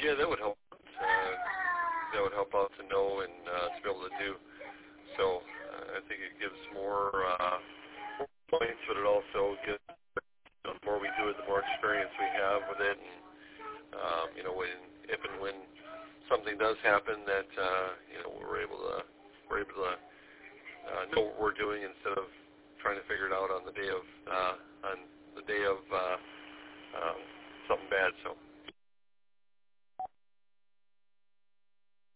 Yeah, that would help. That would help out to know and to be able to do. So I think it gives more points, but it also gives, the more we do it, the more experience we have with it. And if and when something does happen, that we're able to know what we're doing instead of trying to figure it out on the day of something bad. So